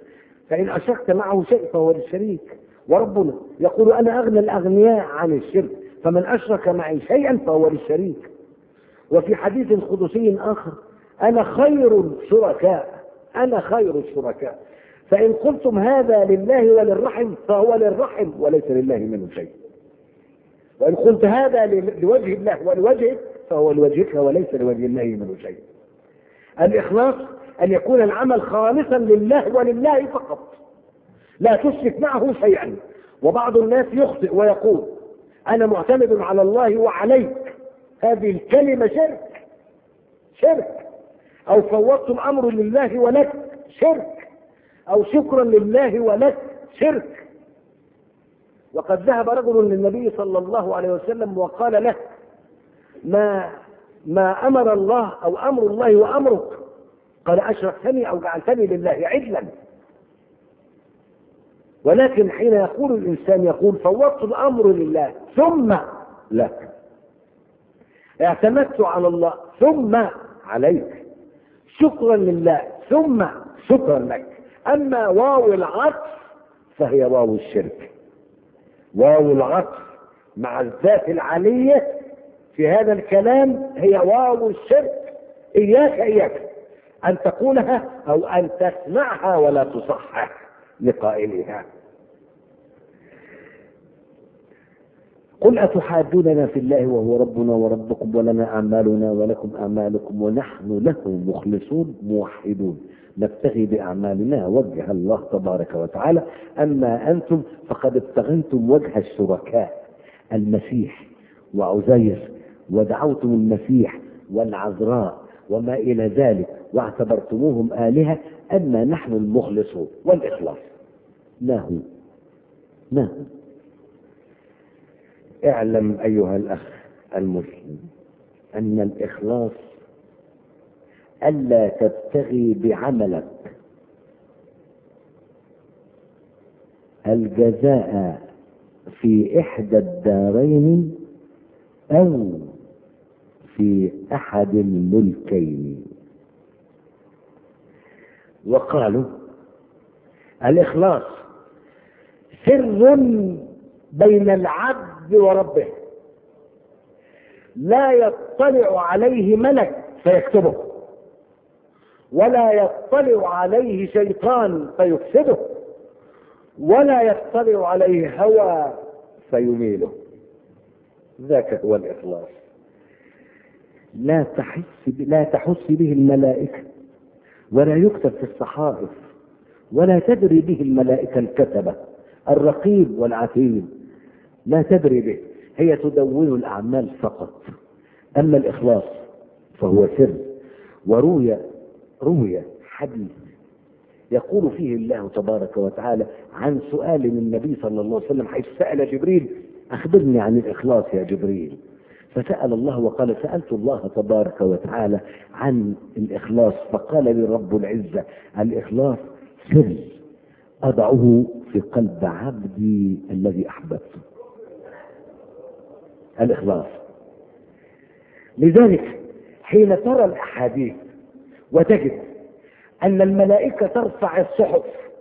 فإن أشركت معه شيء فهو للشريك. وربنا يقول أنا أغنى الأغنياء عن الشرك، فمن أشرك معي شيئا فهو للشريك. وفي حديث قدسي آخر أنا خير الشركاء، أنا خير الشركاء، فإن قلتم هذا لله وللرحم فهو للرحم وليس لله منه شيء، وإن قلت هذا لوجه الله ولوجهك فهو لوجهك وليس لوجه الله منه شيء. الإخلاص أن يكون العمل خالصا لله ولله فقط، لا تشرك معه شيئا. وبعض الناس يخطئ ويقول أنا معتمد على الله وعليك، هذه الكلمة شرك، شرك. أو فوضت الأمر لله ولك، شرك. أو شكرا لله ولك، شرك. وقد ذهب رجل للنبي صلى الله عليه وسلم وقال له ما ما أمر الله أو أمر الله وأمرك، قال أشركتني أو جعلتني لله عدلا. ولكن حين يقول الإنسان يقول فوضت الأمر لله ثم لك، اعتمدت على الله ثم عليك، شكرا لله ثم شكرا لك. أما واو العطف فهي واو الشرك، واو العطف مع الذات العالية في هذا الكلام هي واو الشرك. إياك إياك أن تقولها أو أن تسمعها ولا تصحح لقائلها. قل أتحاجوننا في الله وهو ربنا وربكم ولنا أعمالنا ولكم أعمالكم ونحن له مخلصون موحدون نبتغي بأعمالنا وجه الله تبارك وتعالى. أما أنتم فقد ابتغيتم وجه الشركاء المسيح وعزير، ودعوتم المسيح والعذراء وما إلى ذلك واعتبرتموهم آلهة. أما نحن المخلصون والإخلاص ما هو ما هو اعلم أيها الأخ المسلم أن الإخلاص ألا تبتغي بعملك الجزاء في إحدى الدارين أو في أحد الملكين. وقالوا الإخلاص سر بين العبد وربه لا يطلع عليه ملك فيكتبه، ولا يطلع عليه شيطان فيفسده، ولا يطلع عليه هوى فيميله. ذاك هو الإخلاص. لا تحس لا تحس به الملائكة، ولا يكتب في الصحائف، ولا تدري به الملائكة الكتبة الرقيب والعتيد، لا تدري به، هي تدون الأعمال فقط. أما الإخلاص فهو سر. وروي روي حديث يقول فيه الله تبارك وتعالى عن سؤال من النبي صلى الله عليه وسلم، حيث سأل جبريل أخبرني عن الإخلاص يا جبريل، فسأل الله وقال سألت الله تبارك وتعالى عن الإخلاص فقال لي رب العزة الإخلاص سر أضعه في قلب عبدي الذي أحببته. الإخلاص. لذلك حين ترى الأحاديث وتجد أن الملائكة ترفع الصحف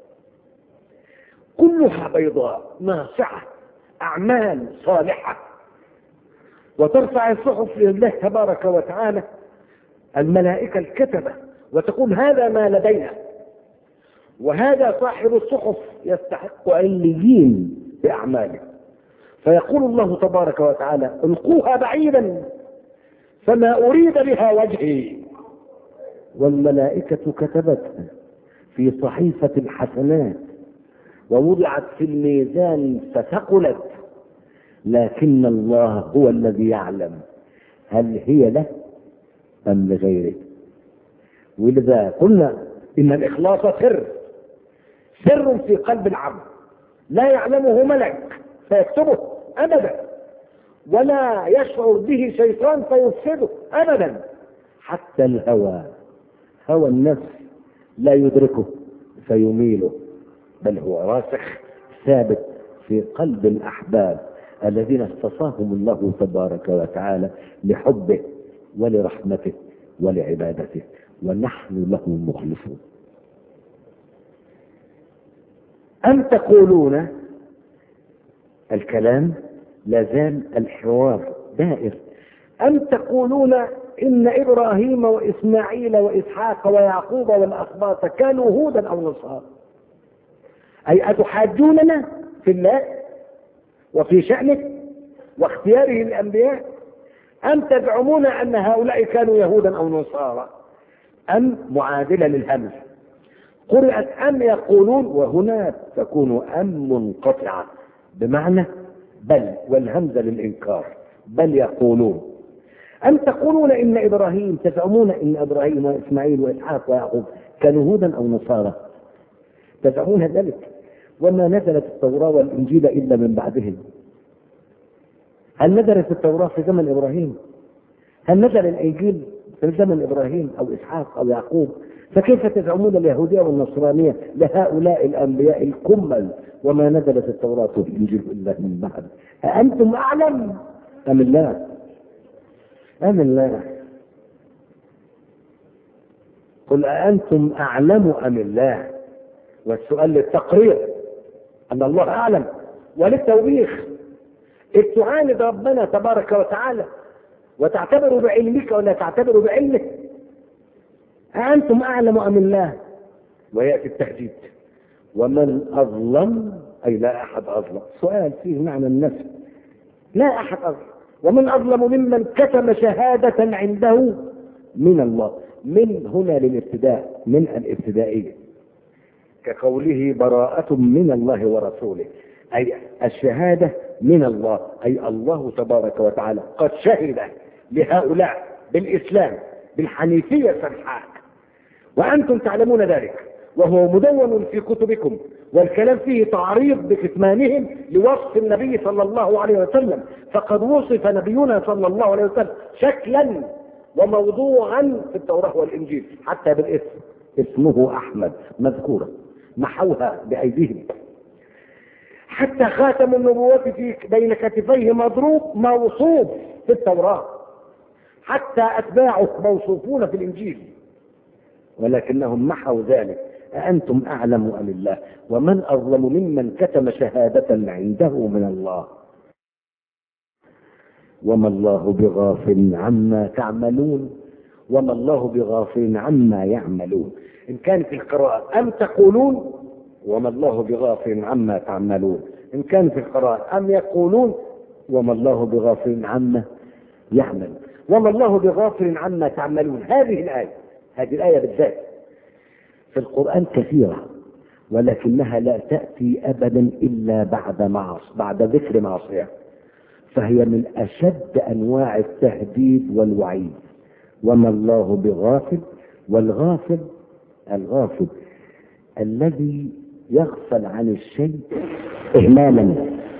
كلها بيضاء ناصعة أعمال صالحة، وترفع الصحف لله تبارك وتعالى الملائكة الكتبة وتقول هذا ما لدينا، وهذا صاحب الصحف يستحق عليين بأعماله، فيقول الله تبارك وتعالى القوها بعيدا فما أريد بها وجهي، والملائكة كتبتها في صحيفة الحسنات ووضعت في الميزان فثقلت، لكن الله هو الذي يعلم هل هي له أم لغيره. ولذا قلنا إن الإخلاص سر سر في قلب العبد لا يعلمه ملك فيكتبه أبدا، ولا يشعر به شيطان فيفسده أبدا، حتى الهوى هوى النفس لا يدركه فيميله، بل هو راسخ ثابت في قلب الأحباب الذين اختصاهم الله تبارك وتعالى لحبه ولرحمته ولعبادته، ونحن له مخلصون. أم تقولون، الكلام لازال الحوار دائر، أم تقولون إن إبراهيم وإسماعيل وإسحاق ويعقوب والأسباط كانوا هودا أو نصارى؟ أي أتحاجوننا في الله وفي شأنه واختياره الأنبياء، أم تزعمون أن هؤلاء كانوا يهودا أو نصارى؟ أم معادلة للهمز، قرأت أم يقولون، وهنا تكون أم منقطعة بمعنى بل، والهمزة للإنكار، بل يقولون. أم تقولون إن إبراهيم، تزعمون إن إبراهيم وإسماعيل وإسحاق ويعقوب كانوا هودا أو نصارى، تزعمون ذلك، وما نزلت التوراة والإنجيل إلا من بعدهم. هل نزلت التوراة في زمن إبراهيم؟ هل نزل الإنجيل في زمن إبراهيم أو إسحاق أو يعقوب؟ فكيف تزعمون اليهودية والنصرانية لهؤلاء الأنبياء الكمل وما نزلت التوراة والإنجيل إلا من بعد؟ أأنتم أعلم أم الله؟ أم الله؟ قل أأنتم أعلم أم الله؟ والسؤال للتقرير أن الله أعلم، وللتوبيخ. إذ تعاند ربنا تبارك وتعالى وتعتبر بعلمك ولا تعتبر بعلمه. أأنتم أعلم أم الله؟ ويأتي التهديد، ومن أظلم، أي لا أحد أظلم، سؤال فيه معنى النفي، لا أحد أظلم، ومن أظلم ممن كتم شهادة عنده من الله. من هنا للابتداء، من الابتدائية، كقوله براءة من الله ورسوله، أي الشهادة من الله، أي الله تبارك وتعالى قد شهد لهؤلاء بالإسلام بالحنيفية السمحاء، وأنتم تعلمون ذلك، وهو مدون في كتبكم، والكلام فيه تعريض بكتمانهم لوصف النبي صلى الله عليه وسلم، فقد وصف نبينا صلى الله عليه وسلم شكلا وموضوعا في التوراة والإنجيل حتى بالاسم، اسمه أحمد مذكورا، محوها بأيديهم، حتى خاتم النبوة في بين كتفيه مضروب موصوف في التوراة، حتى أتباعه موصوفون في الإنجيل، ولكنهم محوا ذلك. أأنتم أعلم أم الله؟ ومن أظلم ممن كتم شهادة عنده من الله، وما الله بغافل عما تعملون، وما الله بغافل عما يعملون. إن كان في القراءة أم تقولون وما الله بغافل عما تعملون، إن كان في القراءة أم يقولون وما الله بغافل عما يعمل، وما الله بغافل عما تعملون. هذه الآية، هذه الآية بالذات في القرآن كثيرة، ولكنها لا تأتي أبدا إلا بعد معص بعد ذكر معصية، فهي من أشد أنواع التهديد والوعيد. وما الله بغافل، والغافل الغافل الذي يغفل عن الشيء إهمالا،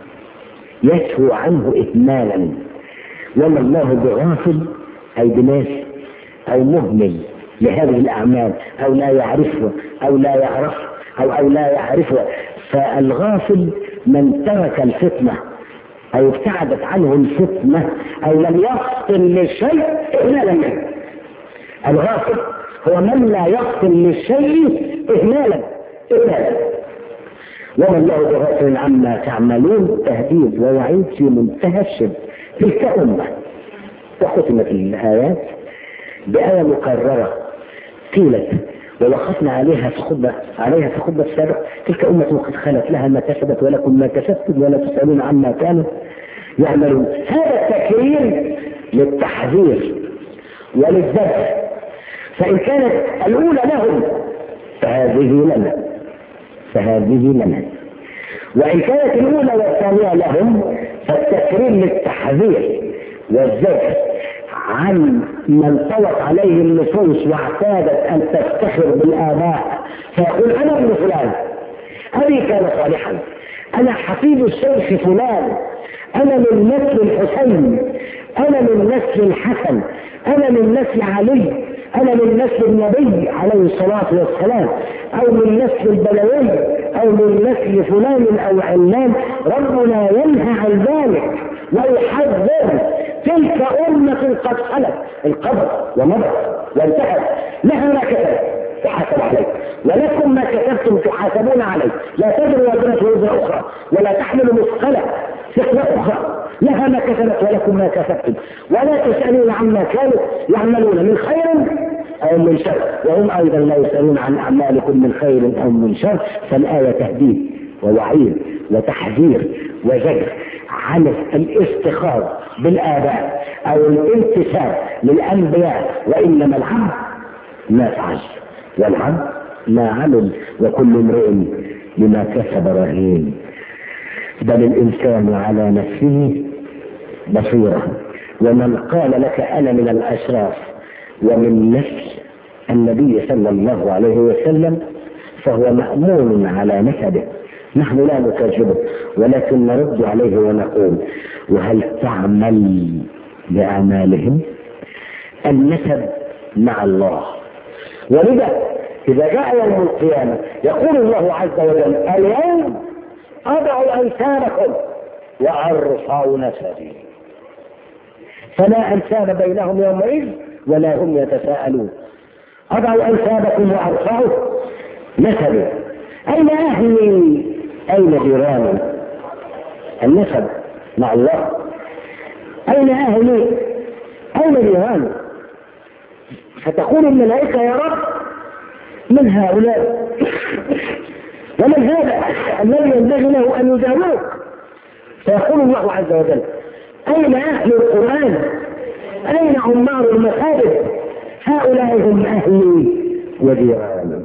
يسهو عنه إهمالا. وما الله بغافل أي بناس أو مهمل لهذه الأعمال، أو لا يعرفه أو لا يعرف أو, أو لا يعرفه. فالغافل من ترك الفتنة أو ابتعدت عنه الفتنة أو لم يفطن للشيء إهمالا منه. الغافل هو من لا يفطن للشيء إهمالا إهمالا. وما الله بغافل عما تعملون، تهديد ووعيد في منتهى الشدة. تلك أمة، وختمت الآيات بآية مكررة قيلت ووقفنا عليها في خطبة عليها في خطبة السابق: تلك أمة قد خلت لها ما كسبت ولكم ما كسبتم ولا تسألون عما كانوا يعملون. هذا التكرير للتحذير وللذبح، فإن كانت الأولى لهم فهذه لنا فهذه لنا وإن كانت الأولى والثانية لهم فالتكرير للتحذير والذبح عن من طوت عليه النصوص واعتادت أن تفتخر بالآباء، فيقول: أنا ابن فلان، أبي كان صالحا، أنا حفيد الشيخ فلان، أنا من نسل الحسين، أنا من نسل الحسن، أنا من نسل علي، أنا من نسل النبي عليه الصلاة والسلام، أو من نسل البلوي، أو من نسل فلان أو علان. ربنا ينهى عن ذلك ويحذر. تلك أمة قد خلت، القبر ومضت وانتهت، لها ما كسبت تحاسب عليه، ولكم ما كسبتم تحاسبون عليه، لا تزر وازرة وزر أخرى ولا تحمل مثقلة ثقل أخرى، لها ما كسبت ولكم ما كسبتم، ولا تسألون عما كانوا يعملون من خير أو من شر، وهم أيضا لا يسألون عن أعمالكم من خير أو من شر. فالآية تهديد ووعيد وتحذير وزجر عن الاستخاذ بالآباء أو الانتساب للأنبياء، وإنما العبد ما فعل والعبد ما عمل، وكل امرئ بما كسب رهين، بل الإنسان على نفسه بصيرة. ومن قال لك أنا من الأشراف ومن نسل النبي صلى الله عليه وسلم فهو مأمون على نسبه، نحن لا نكذبه ولكن نرد عليه ونقول وهل تعمل بأعمالهم؟ النسب مع الله. ولذا إذا جاء يوم القيامة يقول الله عز وجل اليوم أضع أنسابكم وأرفع نسبي، فلا أنساب بينهم يومئذ ولا هم يتساءلون. أضع أنسابكم وأرفع نسبي. أين أهلي؟ أين جيراني؟ النسب مع الله. أين أهلي؟ أين جيراني؟ فتقول الملائكة يا رب من هؤلاء ومن هذا الذي ينبغي له أن يجاوبك؟ فيقول الله عز وجل أين أهل القرآن؟ أين عمار المساجد؟ هؤلاء هم أهلي وجيراني.